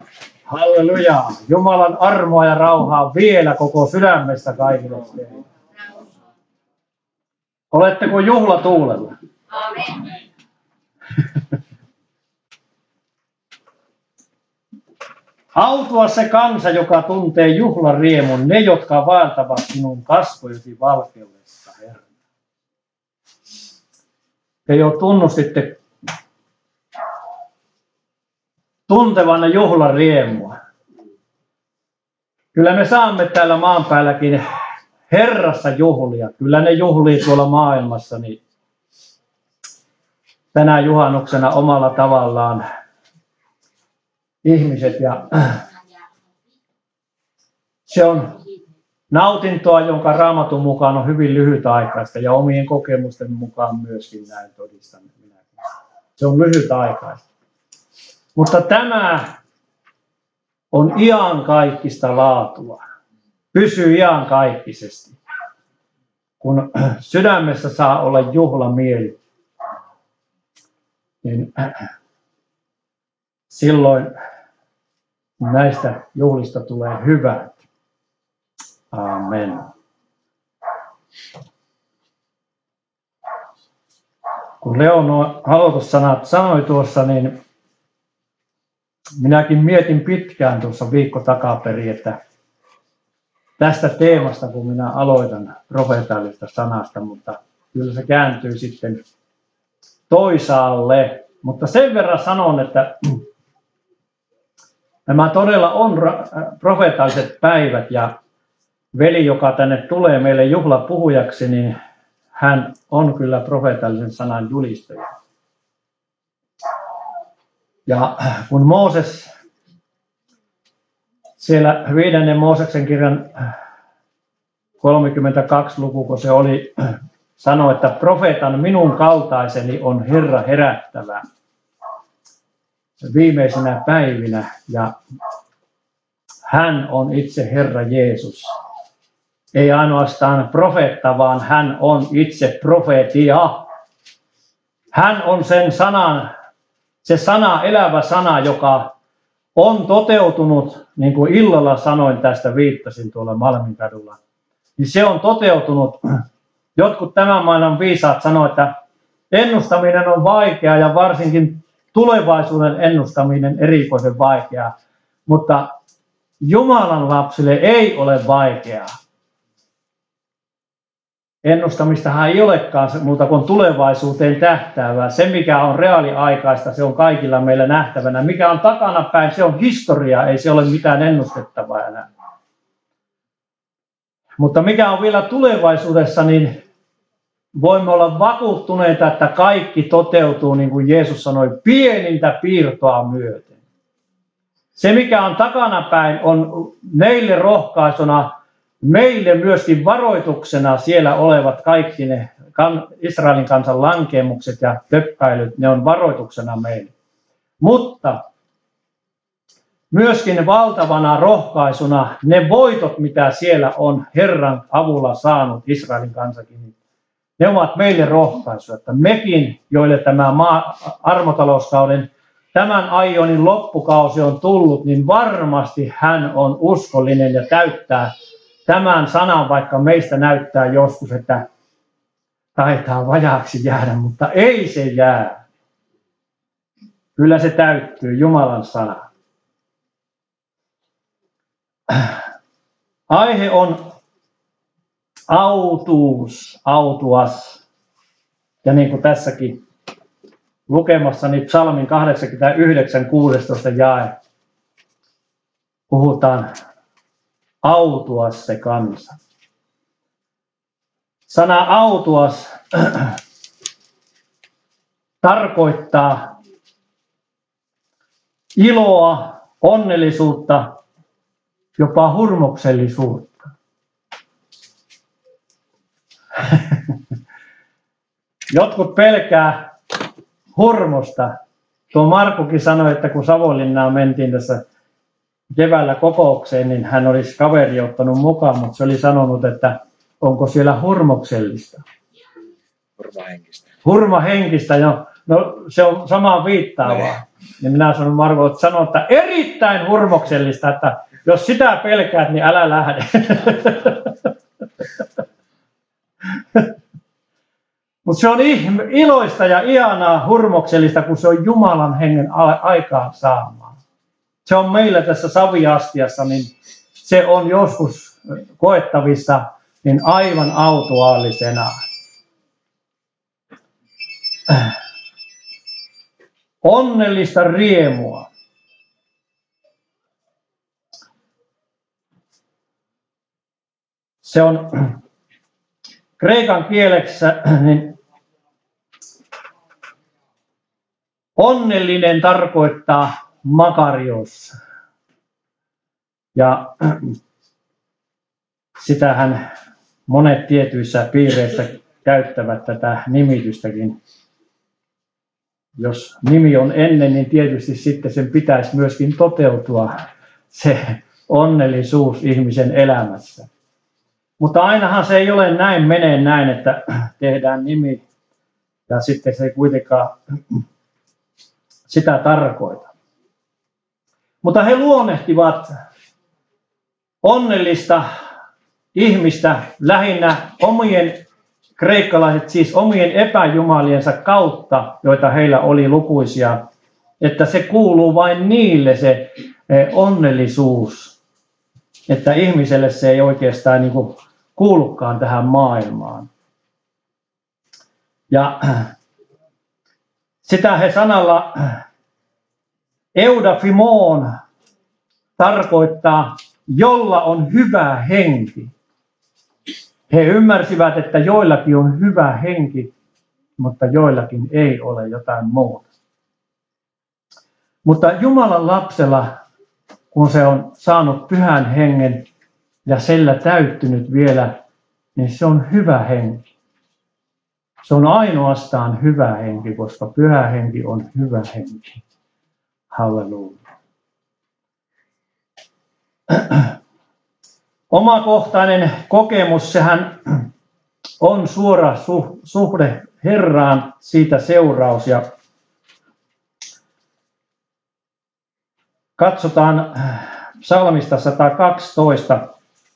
Halleluja. Jumalan armoa ja rauhaa vielä koko sydämestä kaikille teille. Oletteko juhlatuulella? Amen. Autua se kansa, joka tuntee juhlan riemun, ne, jotka vaeltavat sinun kasvojesi valkeudessa, Herra. Te jo tunnustitte tuntevanne juhlan riemua. Kyllä me saamme täällä maan päälläkin Herrassa juhlia. Kyllä ne juhlii tuolla maailmassa niin tänä juhannuksena omalla tavallaan ihmiset. Ja se on nautintoa, jonka Raamatun mukaan on hyvin lyhytaikaista ja omien kokemusten mukaan myöskin näin todistan minäkin. Se on lyhytaikaista. Mutta tämä on iankaikkista laatua. Pysyy iankaikkisesti. Kun sydämessä saa olla juhlamieli, niin silloin näistä juhlista tulee hyvät. Amen. Kun Leo nuo aloitussanat sanoi tuossa, niin minäkin mietin pitkään tuossa viikko takaperin, että tästä teemasta, kun minä aloitan profeetallista sanasta, mutta kyllä se kääntyy sitten toisaalle. Mutta sen verran sanon, että nämä todella on profeetalliset päivät ja veli, joka tänne tulee meille juhlapuhujaksi, niin hän on kyllä profeetallisen sanan julistaja. Ja kun Mooses siellä 5. Mooseksen kirjan 32 luku, kun se oli, sanoi, että profeetan minun kaltaiseni on Herra herättävä viimeisinä päivinä, ja hän on itse Herra Jeesus. Ei ainoastaan profeetta, vaan hän on itse profeetia. Hän on sen sanan, se sana, elävä sana, joka on toteutunut, niin kuin illalla sanoin tästä, viittasin tuolla Malminkadulla. Niin se on toteutunut. Jotkut tämän maailman viisaat sanoivat, että ennustaminen on vaikeaa ja varsinkin tulevaisuuden ennustaminen erikoisen vaikeaa. Mutta Jumalan lapsille ei ole vaikeaa. Ennustamistahan ei olekaan muuta kuin tulevaisuuteen tähtäävää. Se, mikä on reaaliaikaista, se on kaikilla meillä nähtävänä. Mikä on takanapäin, se on historiaa, ei se ole mitään ennustettavaa enää. Mutta mikä on vielä tulevaisuudessa, niin voimme olla vakuuttuneita, että kaikki toteutuu, niin kuin Jeesus sanoi, pienintä piirtoa myöten. Se, mikä on takanapäin, on meille rohkaisuna, meille myöskin varoituksena siellä olevat kaikki ne Israelin kansan lankeemukset ja töppäilyt, ne on varoituksena meille. Mutta myöskin valtavana rohkaisuna ne voitot, mitä siellä on Herran avulla saanut Israelin kansakin, ne ovat meille rohkaisu, että mekin, joille tämä armotalouskauden tämän aionin loppukausi on tullut, niin varmasti hän on uskollinen ja täyttää tämän sanan, vaikka meistä näyttää joskus, että taitaa vajaaksi jäädä, mutta ei se jää. Kyllä se täyttyy, Jumalan sana. Aihe on autuas. Ja niin kuin tässäkin lukemassani psalmin 89, 16 jae, puhutaan autuas se kansa. Sana autuas tarkoittaa iloa, onnellisuutta, jopa hurmoksellisuutta. Jotkut pelkää hurmosta. Tuo Markkukin sanoi, että kun Savonlinnaan mentiin tässä keväällä kokoukseen, niin hän olisi kaveri ottanut mukaan, mutta se oli sanonut, että onko siellä hurmoksellista. Hurmahenkistä. Hurmahenkistä, No se on samaa viittaavaa. Ja minä sanon Marko, että sanon, että erittäin hurmoksellista, että jos sitä pelkäät, niin älä lähde. Mutta se on iloista ja ihanaa hurmoksellista, kun se on Jumalan hengen aikaan saamaan. Se on meillä tässä saviastiassa, niin se on joskus koettavissa niin aivan autuaallisena. Onnellista riemua. Se on kreikan kielessä, niin onnellinen tarkoittaa makarios. Ja sitähän monet tietyissä piireissä käyttävät tätä nimitystäkin. Jos nimi on ennen, niin tietysti sitten sen pitäisi myöskin toteutua se onnellisuus ihmisen elämässä. Mutta ainahan se ei ole näin, menee näin, että tehdään nimi ja sitten se ei kuitenkaan sitä tarkoita. Mutta he luonnehtivat onnellista ihmistä lähinnä omien kreikkalaiset, siis omien epäjumaliensa kautta, joita heillä oli lukuisia, että se kuuluu vain niille se onnellisuus, että ihmiselle se ei oikeastaan niin kuin kuulukaan tähän maailmaan. Ja sitä he sanalla eudafimon tarkoittaa, jolla on hyvä henki. He ymmärsivät, että joillakin on hyvä henki, mutta joillakin ei ole jotain muuta. Mutta Jumalan lapsella, kun se on saanut pyhän hengen ja sillä täyttynyt vielä, niin se on hyvä henki. Se on ainoastaan hyvä henki, koska pyhä henki on hyvä henki. Halleluja. Omakohtainen kokemus, sehän on suora suhde Herraan, siitä seuraus. Ja katsotaan psalmista 112.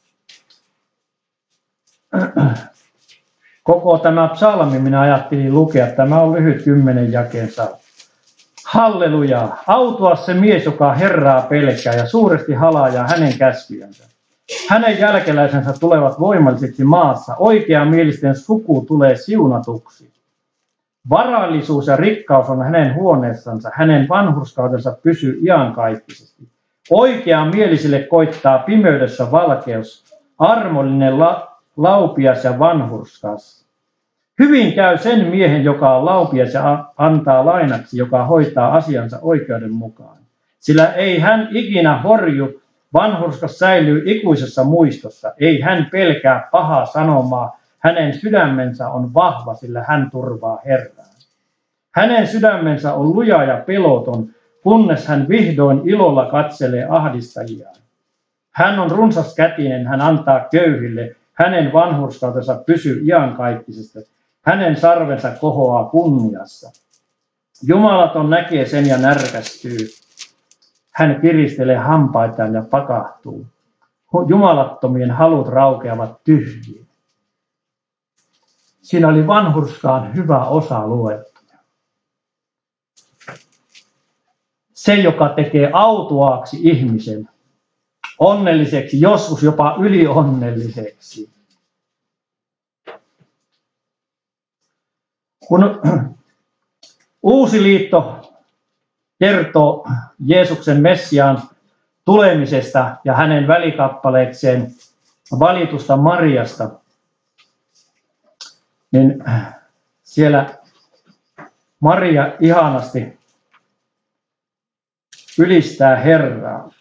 Koko tämä psalmi minä ajattelin lukea. Tämä on lyhyt 10 jakeen psalmi. Halleluja! Autua se mies, joka Herraa pelkää ja suuresti halajaa hänen käskyjänsä. Hänen jälkeläisensä tulevat voimallisiksi maassa. Oikeamielisten suku tulee siunatuksi. Varallisuus ja rikkaus on hänen huoneessansa. Hänen vanhurskautensa pysyy iankaikkisesti. Oikeamielisille koittaa pimeydessä valkeus. Armollinen laupias ja vanhurskas. Hyvin käy sen miehen, joka on laupias ja antaa lainaksi, joka hoitaa asiansa oikeuden mukaan. Sillä ei hän ikinä horju, vanhurskas säilyy ikuisessa muistossa. Ei hän pelkää pahaa sanomaa, hänen sydämensä on vahva, sillä hän turvaa Herraa. Hänen sydämensä on luja ja peloton, kunnes hän vihdoin ilolla katselee ahdistajiaan. Hän on runsaskätinen, hän antaa köyhille, hänen vanhurskautensa pysyy iankaikkisesti. Hänen sarvensa kohoaa kunniassa. Jumalaton näkee sen ja närkästyy. Hän kiristelee hampaitaan ja pakahtuu. Jumalattomien halut raukeavat tyhjiin. Siinä oli vanhurskaan hyvä osa luettu. Se, joka tekee autuaaksi ihmisen, onnelliseksi, joskus jopa ylionnelliseksi. Kun Uusi liitto kertoo Jeesuksen Messiaan tulemisesta ja hänen välikappaleekseen valitusta Mariasta, niin siellä Maria ihanasti ylistää Herraa.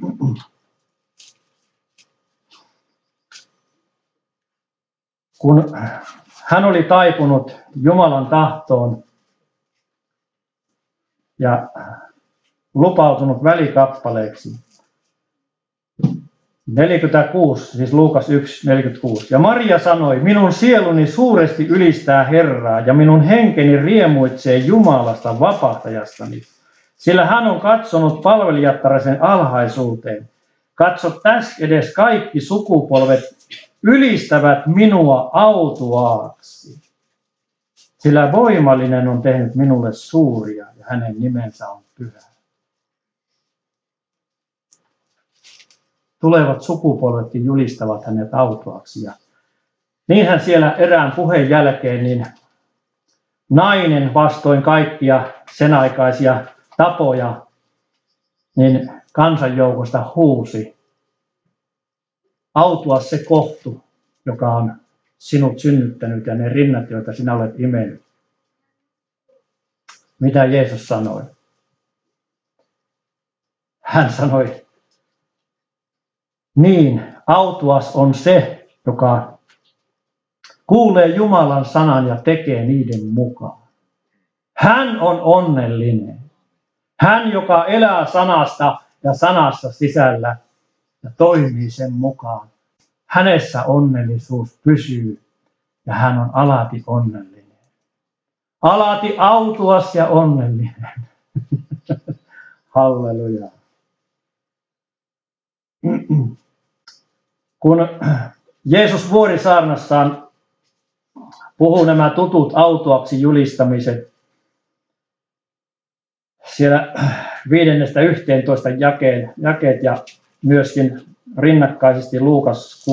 Kun hän oli taipunut Jumalan tahtoon ja lupautunut välikappaleeksi, 46, siis Luukas 1:46. Ja Maria sanoi, minun sieluni suuresti ylistää Herraa ja minun henkeni riemuitsee Jumalasta vapahtajastani, sillä hän on katsonut palvelijattarisen alhaisuuteen. Katso, tässä edes kaikki sukupolvet ylistävät minua autuaaksi, sillä voimallinen on tehnyt minulle suuria ja hänen nimensä on pyhä. Tulevat sukupolvetkin julistavat hänet autuaaksi. Ja niinhän siellä erään puheen jälkeen niin nainen vastoin kaikkia sen aikaisia tapoja niin kansanjoukosta huusi, autua se kohtu, joka on sinut synnyttänyt ja ne rinnat, joita sinä olet imennyt. Mitä Jeesus sanoi? Hän sanoi, niin, autuas on se, joka kuulee Jumalan sanan ja tekee niiden mukaan. Hän on onnellinen. Hän, joka elää sanasta ja sanassa sisällä ja toimii sen mukaan. Hänessä onnellisuus pysyy ja hän on alati onnellinen. Alati autuas ja onnellinen. Halleluja. Kun Jeesus vuorisaarnassaan puhuu nämä tutut autuaksi julistamiset, siellä 5-11 jakeet ja myöskin rinnakkaisesti Luukas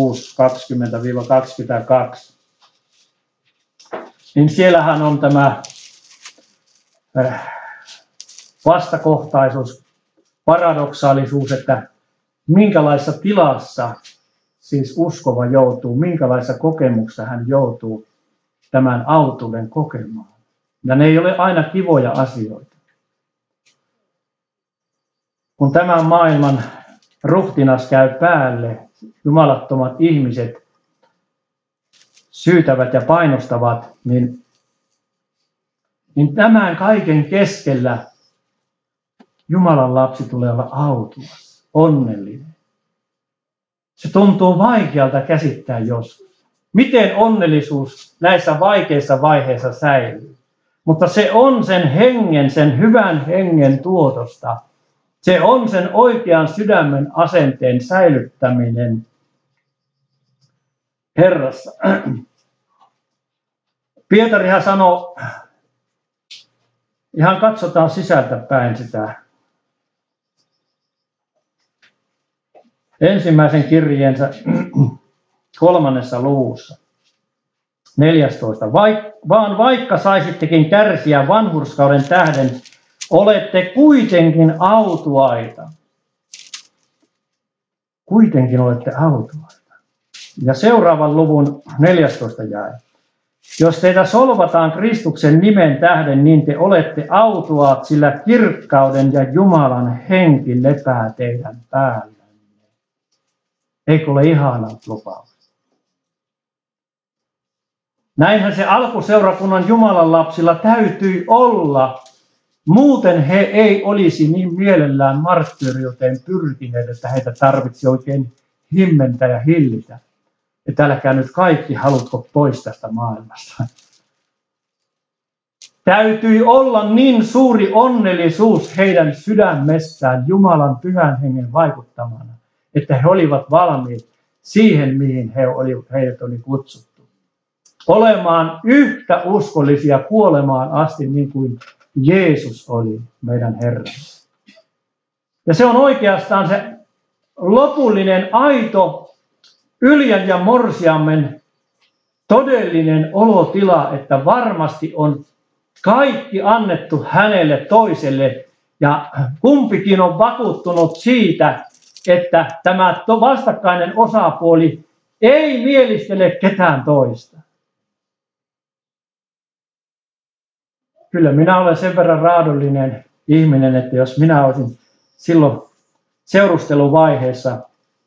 6:20-22, niin siellähän on tämä vastakohtaisuus, paradoksaalisuus, että minkälaisessa tilassa siis uskova joutuu, minkälaisessa kokemuksessa hän joutuu tämän autuuden kokemaan. Ja ne ei ole aina kivoja asioita. Kun tämän maailman ruhtinas käy päälle, jumalattomat ihmiset syytävät ja painostavat, niin tämän kaiken keskellä Jumalan lapsi tulee olla autuas, onnellinen. Se tuntuu vaikealta käsittää joskus. Miten onnellisuus näissä vaikeissa vaiheissa säilyy? Mutta se on sen hengen, sen hyvän hengen tuotosta. Se on sen oikean sydämen asenteen säilyttäminen Herrassa. Pietarihan sanoo, ihan katsotaan sisältä päin sitä ensimmäisen kirjeensä 3. luvussa 14. Vaan vaikka saisittekin kärsiä vanhurskauden tähden, olette kuitenkin autuaita. Kuitenkin olette autuaita. Ja seuraavan luvun 14 jae. Jos teitä solvataan Kristuksen nimen tähden, niin te olette autuaat, sillä kirkkauden ja Jumalan henki lepää teidän päällänne. Eikö ole ihana lupaus? Näinhän se alkuseurakunnan Jumalan lapsilla täytyi olla. Muuten he ei olisi niin mielellään marttyyriuteen pyrkineet, että heitä tarvitsi oikein himmentää ja hillitä. Että älkää nyt kaikki halutko pois tästä maailmasta. Täytyi olla niin suuri onnellisuus heidän sydämessään Jumalan pyhän hengen vaikuttamana, että he olivat valmiit siihen, mihin heidät oli kutsuttu. Olemaan yhtä uskollisia kuolemaan asti niin kuin Jeesus oli meidän Herramme. Ja se on oikeastaan se lopullinen, aito, Yljän ja Morsiamen todellinen olotila, että varmasti on kaikki annettu hänelle toiselle ja kumpikin on vakuuttunut siitä, että tämä vastakkainen osapuoli ei mielistele ketään toista. Kyllä minä olen sen verran raadollinen ihminen, että jos minä olisin silloin seurusteluvaiheessa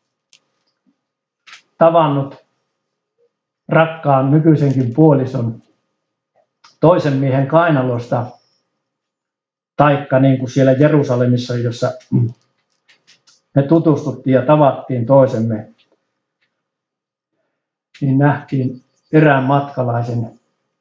tavannut rakkaan nykyisenkin puolison toisen miehen kainalosta, taikka niin kuin siellä Jerusalemissa, jossa me tutustuttiin ja tavattiin toisemme, niin nähtiin erään matkalaisen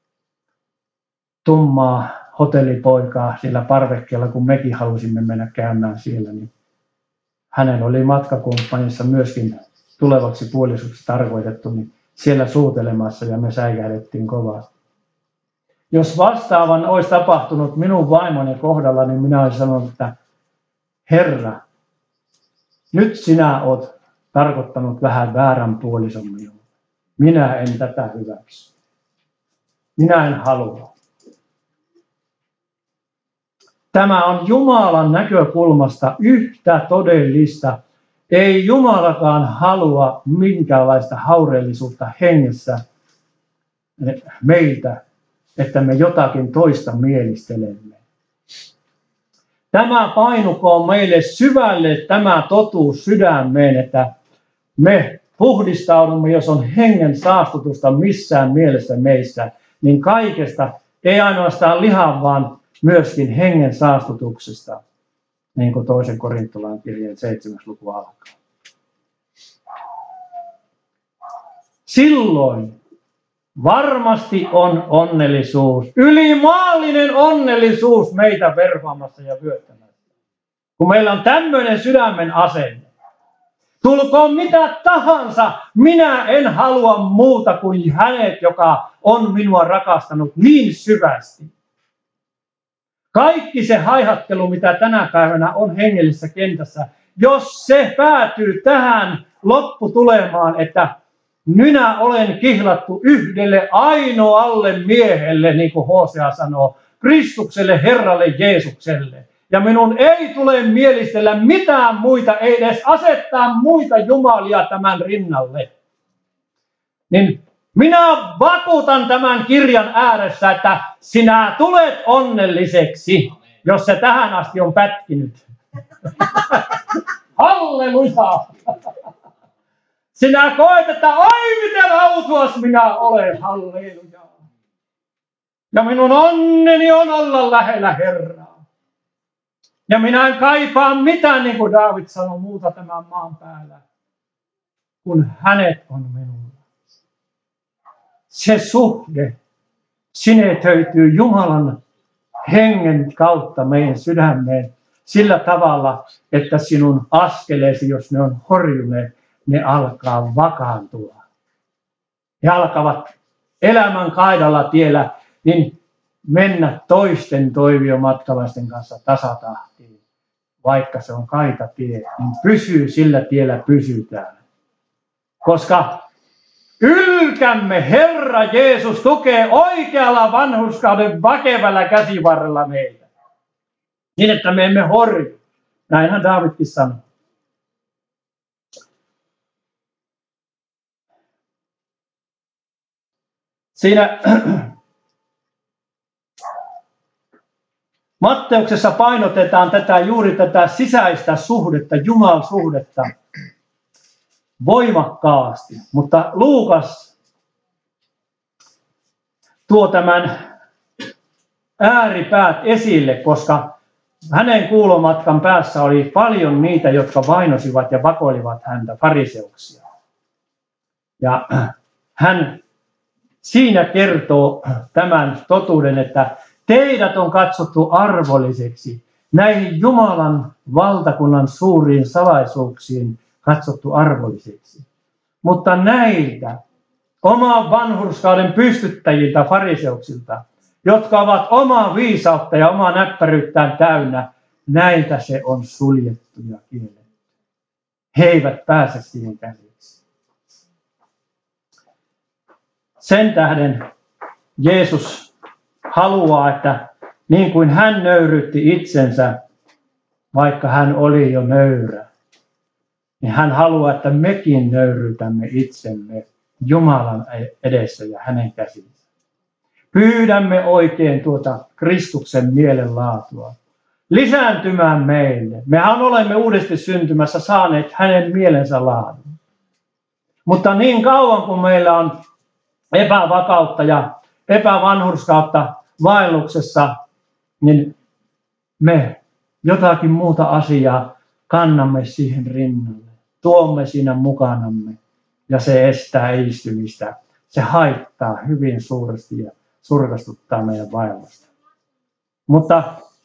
tummaa hotellipoikaa sillä parvekkeella, kun mekin halusimme mennä käymään siellä. Niin hänellä oli matkakumppanissa myöskin tulevaksi puolisoksi tarkoitettu, niin siellä suutelemassa ja me säikähdettiin kovasti. Jos vastaavan olisi tapahtunut minun vaimoni kohdalla, niin minä olisin sanonut, että Herra, nyt sinä olet tarkoittanut vähän väärän puolison minuun. Minä en tätä hyväksy. Minä en halua. Tämä on Jumalan näkökulmasta yhtä todellista. Ei Jumalakaan halua minkäänlaista haureellisuutta hengessä meiltä, että me jotakin toista mielistelemme. Tämä painukoon meille syvälle tämä totuus sydämeen, että me puhdistaudumme, jos on hengen saastutusta missään mielessä meissä, niin kaikesta, ei ainoastaan lihan, vaan myöskin hengen saastutuksesta, niin kuin 2. Korintolainen kirjeen 7. luku alkaa. Silloin varmasti on onnellisuus, ylimaallinen onnellisuus meitä verhoamassa ja vyöttämässä. Kun meillä on tämmöinen sydämen asenne. Tulkoon mitä tahansa, minä en halua muuta kuin hänet, joka on minua rakastanut niin syvästi. Kaikki se haihattelu, mitä tänä päivänä on hengellisessä kentässä, jos se päätyy tähän lopputulemaan, että minä olen kihlattu yhdelle ainoalle miehelle, niin kuin Hosea sanoo, Kristukselle, Herralle Jeesukselle. Ja minun ei tule mielistellä mitään muita, ei edes asettaa muita jumalia tämän rinnalle. Niin minä vakuutan tämän kirjan ääressä, että sinä tulet onnelliseksi, jos se tähän asti on pätkinyt. Halleluja! Sinä koet, että ai miten autuas minä olen, halleluja. Ja minun onneni on olla lähellä Herraa. Ja minä en kaipaa mitään, niin kuin Daavid sanoi, muuta tämän maan päällä, kun hänet on minulla. Se suhde sinetöityy Jumalan hengen kautta meidän sydämeen sillä tavalla, että sinun askeleesi, jos ne on horjuneet, ne alkaa vakaantua. He alkavat elämän kaidalla tiellä, niin mennä toisten toiviomatkalaisten kanssa tasatahtiin. Vaikka se on kaitatie, niin pysyy sillä tiellä pysytään. Koska ylkämme Herra Jeesus tukee oikealla vanhurskauden väkevällä käsivarrella meitä. Niin, että me emme horju. Näinhän Daavidkin sanoi. Siinä Matteuksessa painotetaan juuri tätä sisäistä suhdetta, Jumalasuhdetta voimakkaasti, mutta Luukas tuo tämän ääripäät esille, koska hänen kuulomatkan päässä oli paljon niitä, jotka vainosivat ja vakoilivat häntä, fariseuksia. Ja hän siinä kertoo tämän totuuden, että teidät on katsottu arvolliseksi, näihin Jumalan valtakunnan suuriin salaisuuksiin katsottu arvolliseksi. Mutta näiltä oman vanhurskauden pystyttäjiltä, fariseuksilta, jotka ovat omaa viisautta ja omaa näppäryyttään täynnä, näiltä se on suljettu ja kielletty. He eivät pääse siihen käsiksi. Sen tähden Jeesus haluaa, että niin kuin hän nöyryytti itsensä, vaikka hän oli jo nöyrä, niin hän haluaa, että mekin nöyryytämme itsemme Jumalan edessä ja hänen käsinsä. Pyydämme oikein tuota Kristuksen mielenlaatua lisääntymään meille. Mehän olemme uudesti syntymässä saaneet hänen mielensä laadun. Mutta niin kauan kuin meillä on epävakautta ja epävanhurskautta vaelluksessa, niin me jotakin muuta asiaa kannamme siihen rinnalle, tuomme siinä mukanamme ja se estää edistymistä. Se haittaa hyvin suuresti ja surkastuttaa meidän vaivasta. Mutta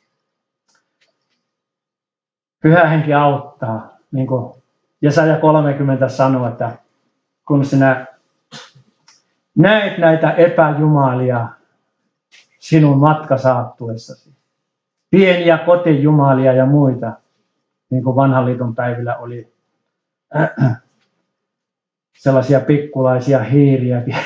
Pyhä Henki auttaa, niin kuin Jesaja 30 sanoo, että kun sinä näet näitä epäjumalia sinun matkasaattuessasi, pieniä kotijumalia ja muita, niin kuin vanhan liiton päivillä oli sellaisia pikkulaisia hiiriäkin.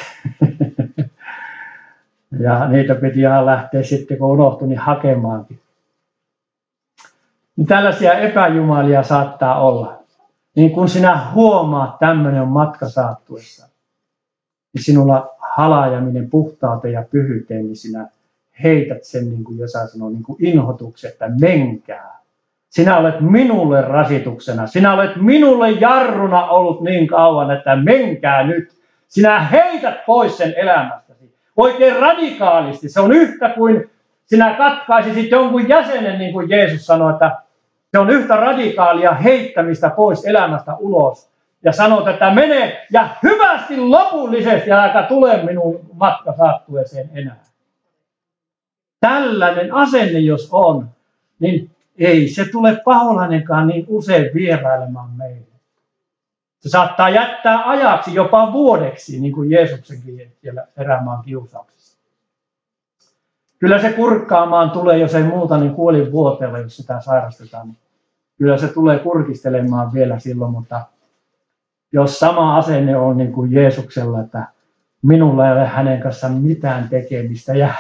Ja niitä piti ihan lähteä sitten, kun unohtui, niin hakemaankin. Niin tällaisia epäjumalia saattaa olla. Niin kun sinä huomaat, tämmöinen on matka saattuessa, niin sinulla halaajaminen puhtauteen ja pyhyyteen, niin sinä heität sen, niin kuin Jesaja sanoo, niin kuin inhotuksen, että menkää. Sinä olet minulle rasituksena. Sinä olet minulle jarruna ollut niin kauan, että menkää nyt. Sinä heität pois sen elämästäsi. Oikein radikaalisti. Se on yhtä kuin sinä katkaisisit jonkun jäsenen, niin kuin Jeesus sanoi, että se on yhtä radikaalia heittämistä pois elämästä ulos. Ja sanot, että mene ja hyvästi lopullisesti, älä tule minun matka saattueeseen enää. Tällainen asenne, jos on, niin ei se tule paholainenkaan niin usein vierailemaan meille. Se saattaa jättää ajaksi, jopa vuodeksi, niin kuin Jeesuksenkin siellä erämaan kiusauksessa. Kyllä se kurkkaamaan tulee, jos ei muuta, niin kuolinvuoteella, jos sitä sairastetaan. Niin kyllä se tulee kurkistelemaan vielä silloin, mutta jos sama asenne on niin kuin Jeesuksella, että minulla ei ole hänen kanssaan mitään tekemistä ja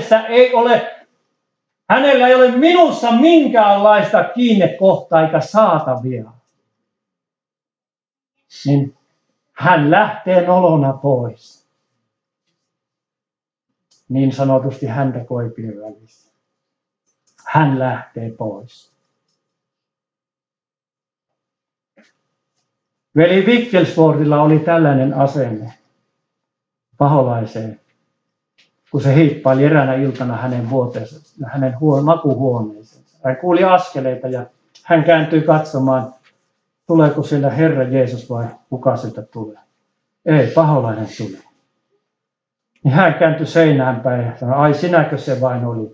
hänellä ei ole minussa minkäänlaista kiinnekohtaa eikä saatavia, niin hän lähtee nolona pois. Niin sanotusti häntä koipien välissä. Hän lähtee pois. Veli Wickelsworthilla oli tällainen asenne paholaiseen, kun se hiippaili eräänä iltana hänen makuuhuoneeseensa. Hän kuuli askeleita ja hän kääntyi katsomaan, tuleeko siellä Herra Jeesus vai kuka sieltä tulee. Ei, paholainen tulee. Niin hän kääntyi seinään päin ja sanoi, ai sinäkö se vain oli?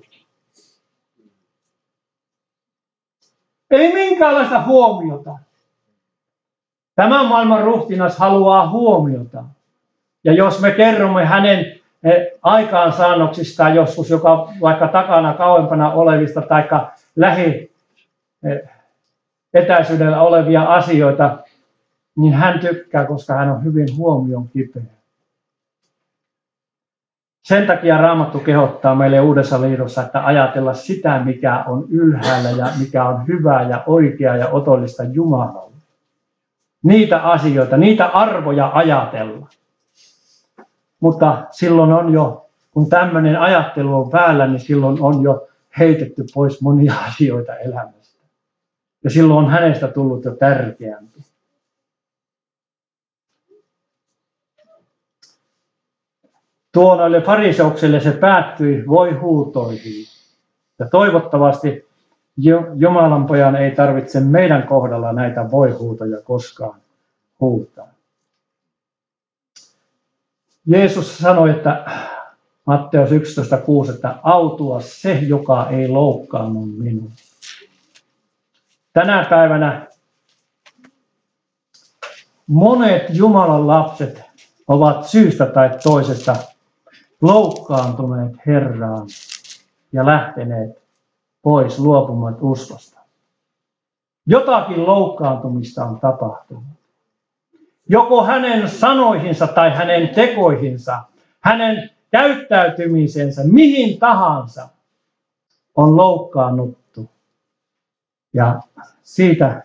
Ei minkäänlaista huomiota. Tämän maailman ruhtinas haluaa huomiota. Ja jos me kerromme hänen aikaansaannoksistaan joskus, joka vaikka takana kauempana olevista tai lähi etäisyydellä olevia asioita, niin hän tykkää, koska hän on hyvin huomion kipeä. Sen takia Raamattu kehottaa meille Uudessa liitossa, että ajatella sitä, mikä on ylhäällä ja mikä on hyvää ja oikeaa ja otollista Jumalalle. Niitä asioita, niitä arvoja ajatella. Mutta silloin on jo, kun tämmöinen ajattelu on päällä, niin silloin on jo heitetty pois monia asioita elämästä. Ja silloin on hänestä tullut jo tärkeämpi. Tuonoille fariseuksille se päättyi voi-huutoihin. Ja toivottavasti Jumalan pojan ei tarvitse meidän kohdalla näitä voi-huutoja koskaan huutaa. Jeesus sanoi, että Matteus 11:6, että autua se, joka ei loukkaannu minua. Tänä päivänä monet Jumalan lapset ovat syystä tai toisesta loukkaantuneet Herraan ja lähteneet pois, luopumaan uskosta. Jotakin loukkaantumista on tapahtunut. Joko hänen sanoihinsa tai hänen tekoihinsa, hänen käyttäytymisensä, mihin tahansa on loukkaannuttu. Ja siitä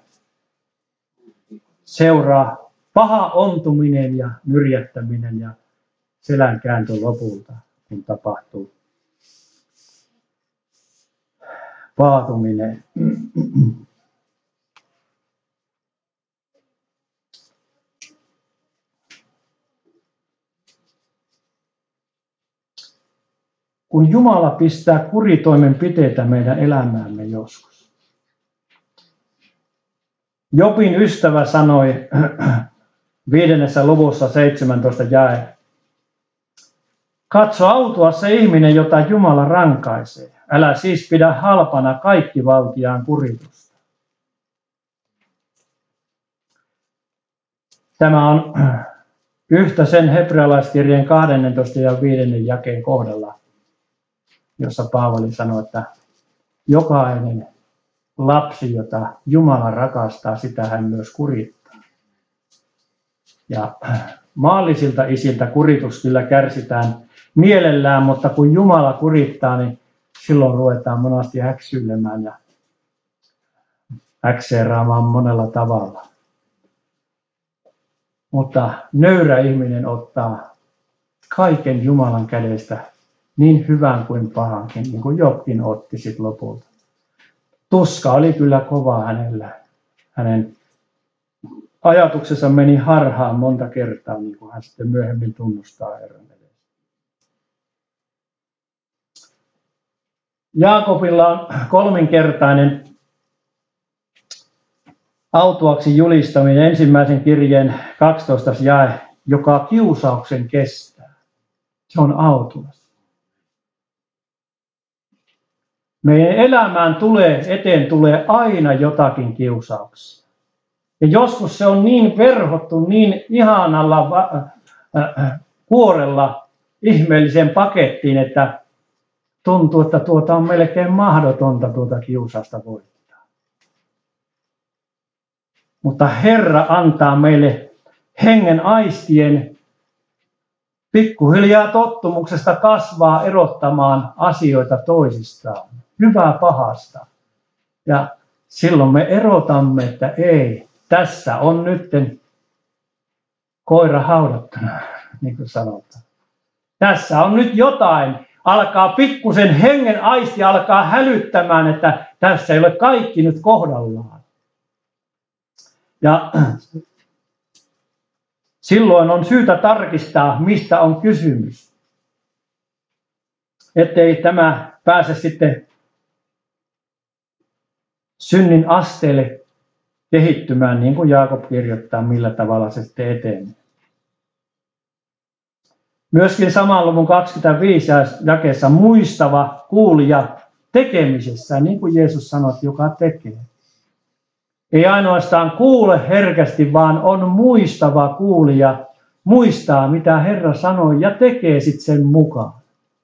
seuraa paha ontuminen ja nyrjättäminen ja selänkääntö lopulta, kun tapahtuu paatuminen. Kun Jumala pistää kuritoimenpiteitä meidän elämäämme joskus, Jobin ystävä sanoi 5. luvussa 17 jae. Katso autua se ihminen, jota Jumala rankaisee. Älä siis pidä halpana kaikkivaltiaan kuritusta. Tämä on yhtä sen hebrealaiskirjeen 12. ja 5. jakeen kohdalla, jossa Paavali sanoi, että jokainen lapsi, jota Jumala rakastaa, sitä hän myös kurittaa. Ja maallisilta isiltä kuritus kyllä kärsitään mielellään, mutta kun Jumala kurittaa, niin silloin ruvetaan monasti häksyilemään ja häkseeraamaan monella tavalla. Mutta nöyrä ihminen ottaa kaiken Jumalan kädestä, niin hyvän kuin pahankin, niin kuin Jobkin otti sitten lopulta. Tuska oli kyllä kova hänellä. Hänen ajatuksensa meni harhaan monta kertaa, niin kuin hän sitten myöhemmin tunnustaa Herran edessä. Jaakobilla on kolminkertainen autuaksi julistaminen, ensimmäisen kirjeen 12. jae, joka kiusauksen kestää. Se on autuas. Meidän elämään eteen tulee aina jotakin kiusauksia. Ja joskus se on niin verhottu, niin ihanalla kuorella ihmeelliseen pakettiin, että tuntuu, että tuota on melkein mahdotonta tuota kiusausta voittaa. Mutta Herra antaa meille hengen aistien pikkuhiljaa tottumuksesta kasvaa erottamaan asioita toisistaan. Hyvää pahasta. Ja silloin me erotamme, että ei, tässä on nytten koira haudattuna, niin kuin sanotaan. Tässä on nyt jotain. Alkaa pikkusen hengen aisti alkaa hälyttämään, että tässä ei ole kaikki nyt kohdallaan. Ja silloin on syytä tarkistaa, mistä on kysymys. Ettei tämä pääse sitten synnin asteelle kehittymään, niin kuin Jaakob kirjoittaa, millä tavalla se sitten etenee. Myöskin saman luvun 25 jakeessa muistava kuulija tekemisessä, niin kuin Jeesus sanoi, joka tekee. Ei ainoastaan kuule herkästi, vaan on muistava kuulija, muistaa mitä Herra sanoi ja tekee sitten sen mukaan.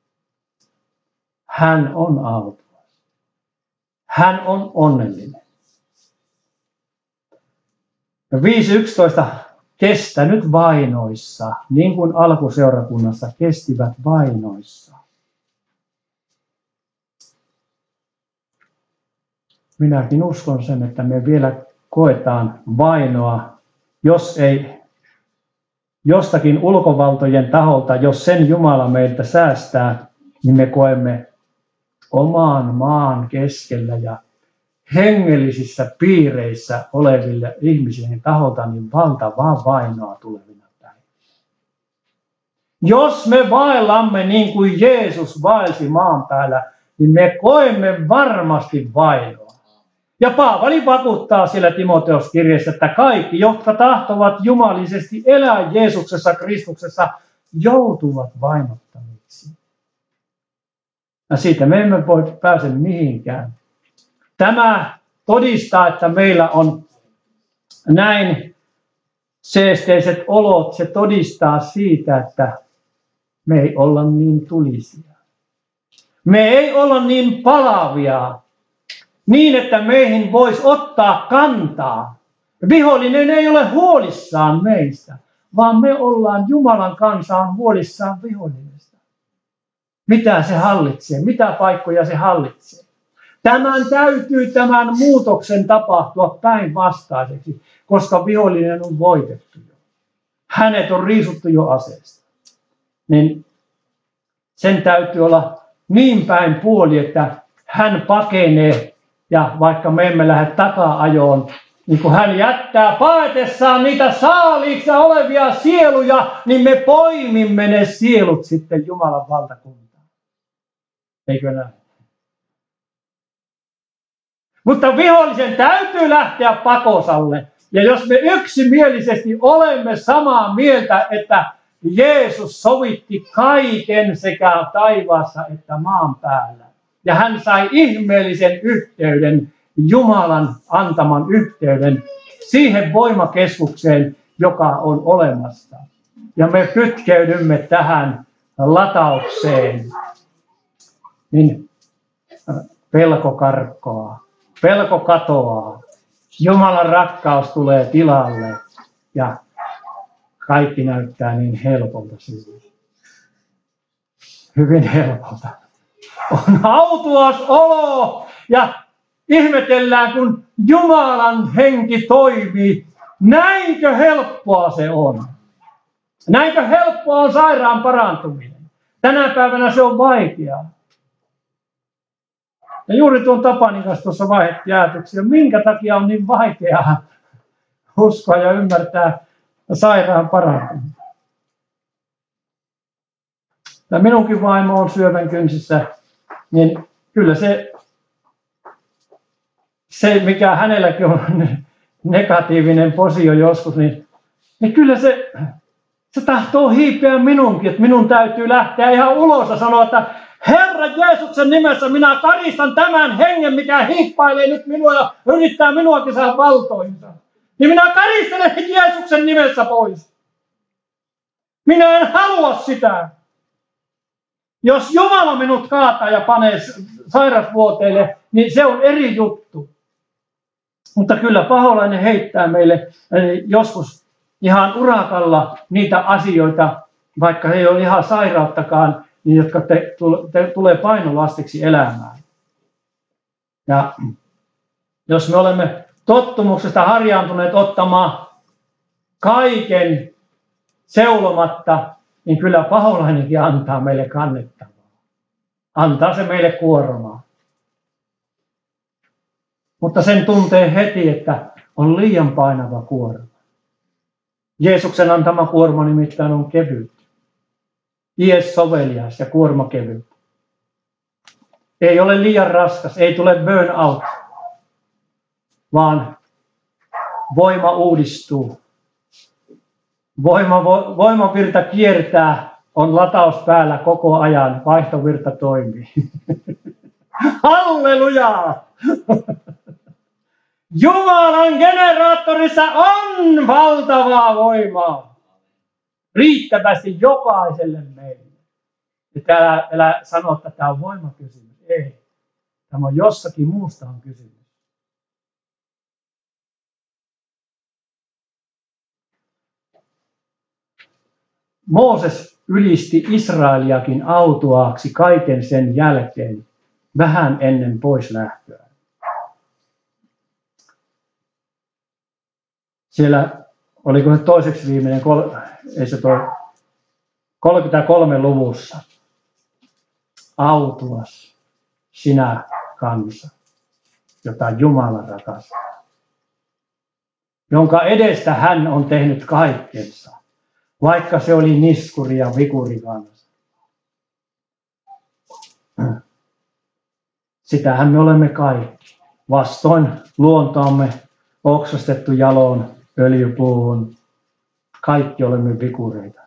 Hän on autuas. Hän on onnellinen. Ja 5.11 kestänyt vainoissa, niin kuin alkuseurakunnassa kestivät vainoissa. Minäkin uskon sen, että me vielä koetaan vainoa, jos ei jostakin ulkovaltojen taholta, jos sen Jumala meiltä säästää, niin me koemme oman maan keskellä ja hengellisissä piireissä oleville ihmisille taholta niin valtavaa vainoa tulevina päivinä. Jos me vaellamme niin kuin Jeesus vaelsi maan päällä, niin me koemme varmasti vainoa. Ja Paavali vakuuttaa siellä Timoteos-kirjassa, että kaikki, jotka tahtovat jumalisesti elää Jeesuksessa Kristuksessa, joutuvat vainottamiksi. Ja siitä me emme voi pääse mihinkään. Tämä todistaa, että meillä on näin seesteiset olot. Se todistaa siitä, että me ei olla niin tulisia. Me ei olla niin palavia, niin että meihin voisi ottaa kantaa. Vihollinen ei ole huolissaan meistä, vaan me ollaan Jumalan kansaan huolissaan vihollisesta. Mitä se hallitsee? Mitä paikkoja se hallitsee? Tämän muutoksen tapahtua päinvastaiseksi, koska vihollinen on voitettu jo. Hänet on riisuttu jo aseesta. Niin sen täytyy olla niin päin puoli, että hän pakenee ja vaikka me emme lähde taka-ajoon, niin kun hän jättää paetessaan niitä saaliiksi olevia sieluja, niin me poimimme ne sielut sitten Jumalan valtakuntaan. Eikö näin? Mutta vihollisen täytyy lähteä pakosalle. Ja jos me yksimielisesti olemme samaa mieltä, että Jeesus sovitti kaiken sekä taivaassa että maan päällä. Ja hän sai ihmeellisen yhteyden, Jumalan antaman yhteyden siihen voimakeskukseen, joka on olemassa. Ja me kytkeydymme tähän lataukseen, niin pelko karkkaa, pelko katoaa, Jumalan rakkaus tulee tilalle ja kaikki näyttää niin helpolta silloin. Hyvin helpolta. On autuas olo ja ihmetellään, kun Jumalan henki toimii. Näinkö helppoa se on? Näinkö helppoa on sairaan parantuminen? Tänä päivänä se on vaikeaa. Ja juuri tuon Tapanin kanssa tuossa vaihdettiin ajatuksia, minkä takia on niin vaikeaa uskoa ja ymmärtää sairaan parantuminen. Ja minunkin vaimo on syövän kynsissä, niin kyllä se mikä hänelläkin on negatiivinen posio joskus, niin kyllä se tahtoo hiipeä minunkin, että minun täytyy lähteä ihan ulos ja sanoa, että Herra Jeesuksen nimessä minä karistan tämän hengen, mikä hiippailee nyt minua ja yrittää minuakin saada valtoinsa. Niin minä karistelen Jeesuksen nimessä pois. Minä en halua sitä. Jos Jumala minut kaataa ja panee sairasvuoteille, niin se on eri juttu. Mutta kyllä paholainen heittää meille joskus ihan urakalla niitä asioita, vaikka ei ole ihan sairauttakaan, niin jotka tulee painolastiksi elämään. Ja jos me olemme tottumuksesta harjaantuneet ottamaan kaiken seulomatta, niin kyllä paholainenkin antaa meille kannettavaa. Antaa se meille kuormaa. Mutta sen tuntee heti, että on liian painava kuorma. Jeesuksen antama kuorma nimittäin on kevyt. Ies sovelias ja kuorma kevyt. Ei ole liian raskas, ei tule burnout, vaan voima uudistuu. Voimavirta kiertää, on lataus päällä koko ajan, vaihtovirta toimii. Hallelujaa! Jumalan generaattorissa on valtavaa voimaa. Riittävästi jokaiselle meille. Ja älä sano, että tämä on voimakysymys. Ei. Tämä on jossakin muusta on kysymys. Mooses ylisti Israeliakin autuaaksi kaiken sen jälkeen, vähän ennen poislähtöä. Siellä, oliko se toiseksi viimeinen, 33 luvussa. Autuas sinä kansa, jota Jumala rakastaa, jonka edestä hän on tehnyt kaikkensa, vaikka se oli niskuri ja vikuri kansa. Sitähän me olemme kaikki, vastoin luontoamme, oksastettu jaloon, öljypuuhun, kaikki olemme vikureita.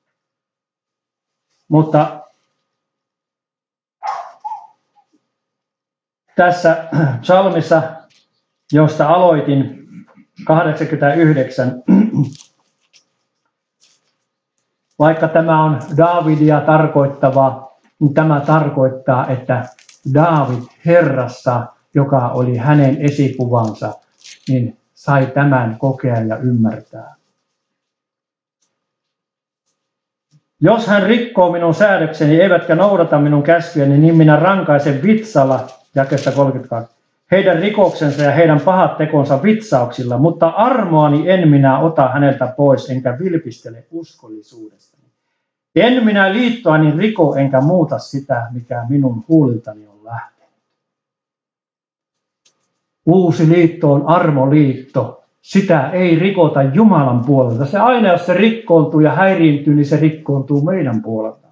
Mutta tässä psalmissa, josta aloitin, 89, vaikka tämä on Daavidia tarkoittava, niin tämä tarkoittaa, että Daavid Herrassa, joka oli hänen esikuvansa, niin sai tämän kokea ja ymmärtää. Jos hän rikkoo minun säädökseni eivätkä noudata minun käskyjäni, niin minä rankaisen vitsalla, jakeesta 32, heidän rikoksensa ja heidän pahat tekonsa vitsauksilla, mutta armoani en minä ota häneltä pois, enkä vilpistele uskollisuudestani. En minä liittoani riko, enkä muuta sitä, mikä minun huuliltani on lähtenyt. Uusi liitto on armoliitto. Sitä ei rikota Jumalan puolelta. Se aina, jos se rikkoontuu ja häiriintyy, niin se rikkoontuu meidän puolelta.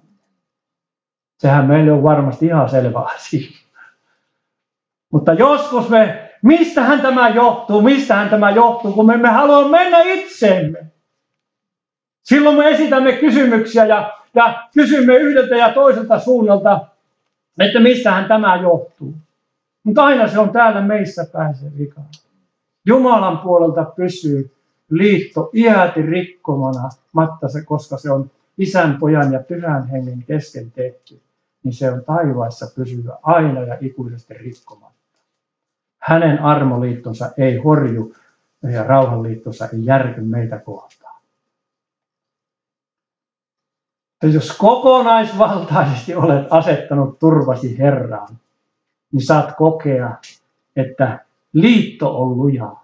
Sehän meille on varmasti ihan selvä asia. Mutta joskus me mistähän tämä johtuu, kun me emme halua mennä itseemme. Silloin me esitämme kysymyksiä ja kysymme yhdeltä ja toiselta suunnalta, että mistähän tämä johtuu. Mutta aina se on täällä meissä päin se vika. Jumalan puolelta pysyy liitto iäti rikkomana, koska se on Isän, Pojan ja Pyhän Hengen kesken tehty, niin se on taivaassa pysyvä aina ja ikuisesti rikkomatta. Hänen armoliittonsa ei horju ja rauhanliittonsa ei järky meitä kohtaan. Ja jos kokonaisvaltaisesti olet asettanut turvasi Herraan, niin saat kokea, että liitto on lujaa.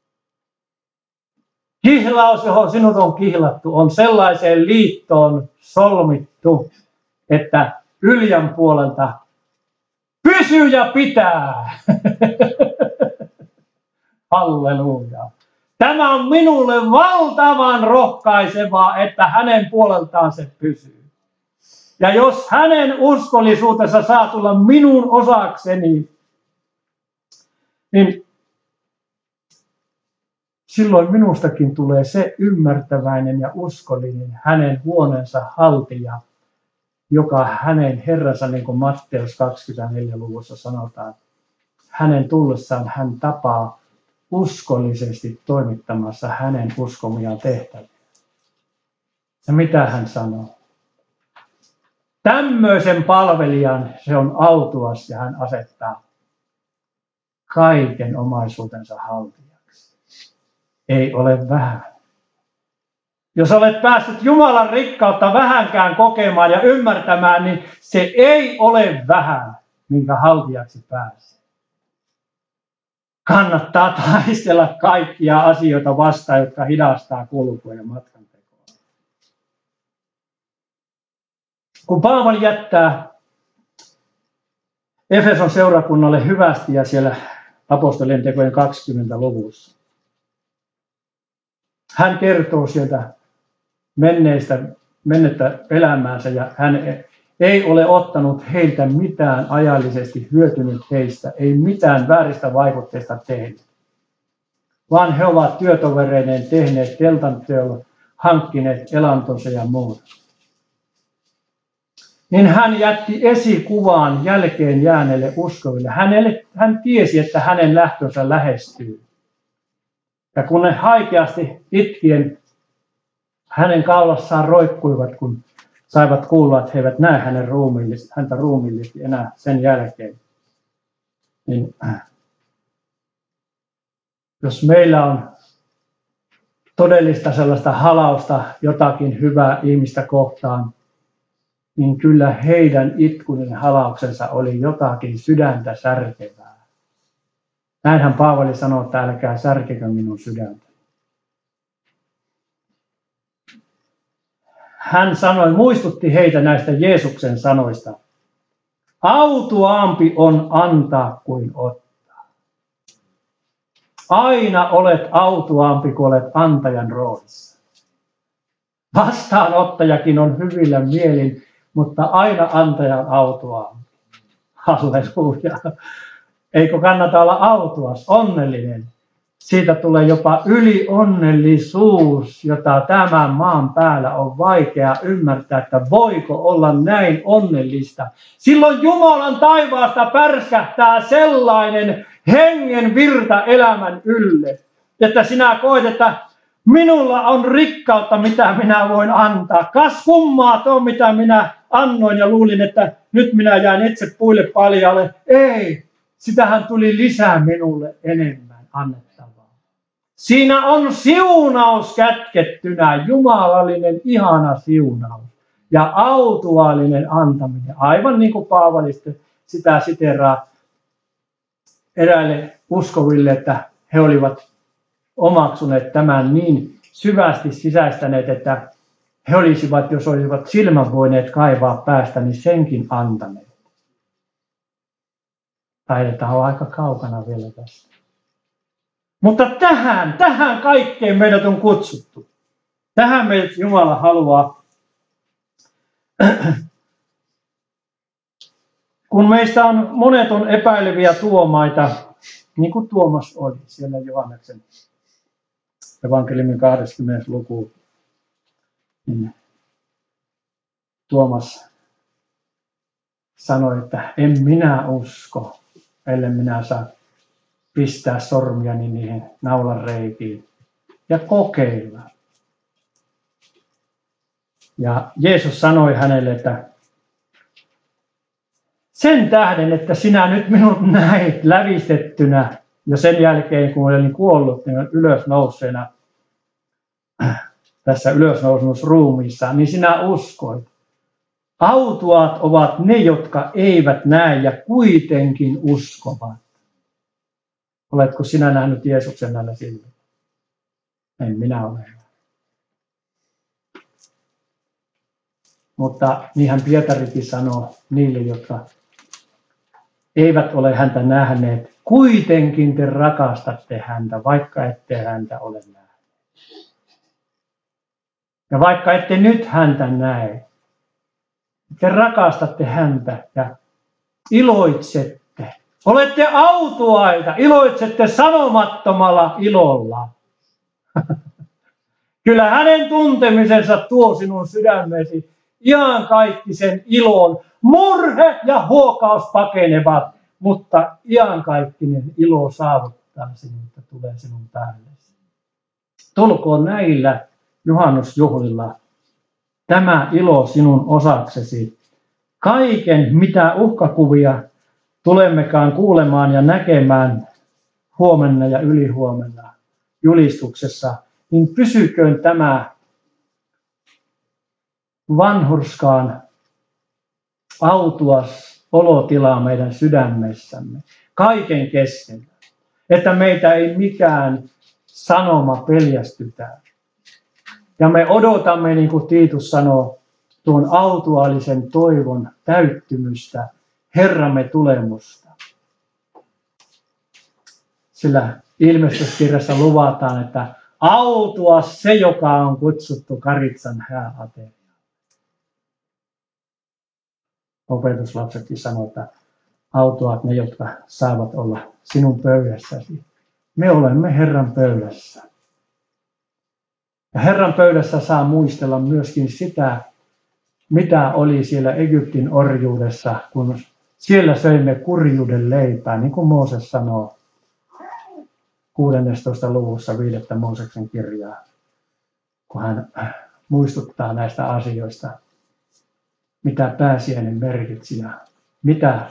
Kihlaus, johon sinut on kihlattu, on sellaiseen liittoon solmittu, että Yljän puolelta pysyy ja pitää. Halleluja. Tämä on minulle valtavan rohkaisevaa, että hänen puoleltaan se pysyy. Ja jos hänen uskollisuutensa saa tulla minun osakseni, niin silloin minustakin tulee se ymmärtäväinen ja uskollinen hänen huoneensa haltija, joka hänen Herransa, niin kuin Matteus 24 luvussa sanotaan, hänen tullessaan hän tapaa uskollisesti toimittamassa hänen uskomiaan tehtäviä. Ja mitä hän sanoo? Tämmöisen palvelijan se on autuas ja hän asettaa kaiken omaisuutensa haltijaksi. Ei ole vähän. Jos olet päässyt Jumalan rikkautta vähänkään kokemaan ja ymmärtämään, niin se ei ole vähän, minkä haltijaksi pääsee. Kannattaa taistella kaikkia asioita vastaan, jotka hidastaa kulkua ja matkan tekoa. Kun Paavali jättää Efeson seurakunnalle hyvästi ja siellä apostolien tekojen 20 luvussa, hän kertoo sieltä mennettä elämäänsä ja hän ei ole ottanut heiltä mitään ajallisesti hyötynyt heistä, ei mitään vääristä vaikutteista tehnyt, vaan he ovat työtovereineen tehneet teltanteolla, hankkineet elantonsa ja muuta. Niin hän jätti esikuvaan jälkeen jääneille uskoville. Hän tiesi, että hänen lähtönsä lähestyy. Ja kun ne haikeasti itkien hänen kaulassaan roikkuivat, kun saivat kuulla, että he eivät näe häntä ruumiillisesti enää sen jälkeen. Niin, jos meillä on todellista sellaista halausta jotakin hyvää ihmistä kohtaan, niin kyllä heidän itkunen halauksensa oli jotakin sydäntä särkevää. Näinhän Paavali sanoo, että älkää särkekö minun sydäntä. Hän muistutti heitä näistä Jeesuksen sanoista. Autuaampi on antaa kuin ottaa. Aina olet autuaampi, kun olet antajan roolissa. Vastaanottajakin on hyvillä mielin, mutta aina antaja on autuaampi. Halleluja. Eikö kannata olla autuas, onnellinen? Siitä tulee jopa ylionnellisuus, jota tämän maan päällä on vaikea ymmärtää, että voiko olla näin onnellista. Silloin Jumalan taivaasta pärskähtää sellainen hengen virta elämän ylle, että sinä koet, että minulla on rikkautta, mitä minä voin antaa. Kas kummaa tuo, mitä minä annoin ja luulin, että nyt minä jään itse puille paljalle. Ei, sitähän tuli lisää minulle enemmän annettavaa. Siinä on siunaus kätkettynä, jumalallinen ihana siunaus ja autuaalinen antaminen. Aivan niin kuin Paavali sitä siteraa eräille uskoville, että he olivat omaksuneet tämän niin syvästi sisäistäneet, että he olisivat, jos olisivat silmän voineet kaivaa päästä, niin senkin antaneet. Taidetaan olla aika kaukana vielä tästä. Mutta tähän kaikkeen meidät on kutsuttu. Tähän meidät Jumala haluaa. Kun meistä monet on epäileviä tuomaita, niin kuin Tuomas oli siellä Johanneksen evankeliumin 20. luku. Niin Tuomas sanoi, että en minä usko, ellei minä saa pistää sormiani niihin naulan reikiin ja kokeilla. Ja Jeesus sanoi hänelle, että sen tähden, että sinä nyt minut näit lävistettynä ja sen jälkeen, kun olin kuollut niin ylösnouseena tässä ylösnousemusruumiissa, niin sinä uskoit. Autuaat ovat ne, jotka eivät näe ja kuitenkin uskovat. Oletko sinä nähnyt Jeesuksen näillä silmillä? En minä ole. Mutta niinhän Pietarikin sanoo niille, jotka eivät ole häntä nähneet. Kuitenkin te rakastatte häntä, vaikka ette häntä ole nähneet. Ja vaikka ette nyt häntä näe, te rakastatte häntä ja iloitsette. Olette autuaita, iloitsette sanomattomalla ilolla. Kyllä hänen tuntemisensa tuo sinun sydämesi iankaikkisen ilon. Murhe ja huokaus pakenevat, mutta iankaikkinen ilo saavuttaa sinut ja tulee sinun päällesi. Tulkoon näillä juhannusjuhlilla tämä ilo sinun osaksesi. Kaiken, mitä uhkakuvia tulemmekaan kuulemaan ja näkemään huomenna ja ylihuomenna julistuksessa, niin pysyköön tämä vanhurskaan autuas olotila meidän sydämessämme kaiken keskellä. Että meitä ei mikään sanoma peljästytä. Ja me odotamme, niin kuin Tiitus sanoo, tuon autuaalisen toivon täyttymystä, Herramme tulemusta. Sillä ilmestyskirjassa luvataan, että autua se, joka on kutsuttu Karitsan hääateriaan. Opetuslapsetkin sanoo, että autuaat ne, jotka saavat olla sinun pöydässäsi. Me olemme Herran pöydässä. Ja Herran pöydässä saa muistella myöskin sitä, mitä oli siellä Egyptin orjuudessa, kun siellä söimme kurjuuden leipää, niin kuin Mooses sanoo 16. luvussa 5. Mooseksen kirjaa, kun hän muistuttaa näistä asioista, mitä pääsiäinen merkitsi ja mitä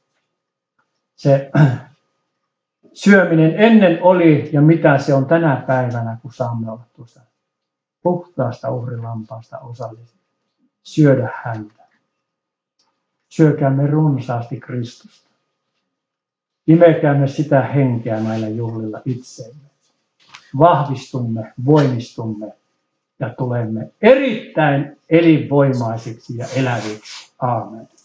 se syöminen ennen oli ja mitä se on tänä päivänä, kun saamme olla tuosta puhtaasta uhrilampaasta osallisia. Syödä häntä. Syökäämme runsaasti Kristusta. Imekäämme sitä henkeä näillä juhlilla itseemme. Vahvistumme, voimistumme ja tulemme erittäin elinvoimaisiksi ja eläviksi. Aamen.